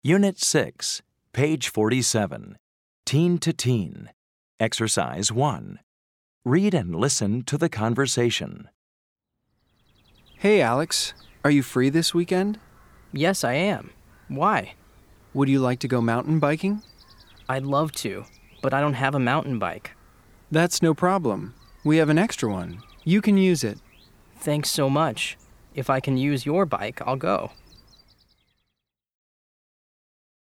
Unit 6, page 47. Teen to Teen. Exercise 1. Read and listen to the conversation. Hey, Alex. Are you free this weekend? Yes, I am. Why? Would you like to go mountain biking? I'd love to, but I don't have a mountain bike. That's no problem. We have an extra one. You can use it. Thanks so much. If I can use your bike, I'll go.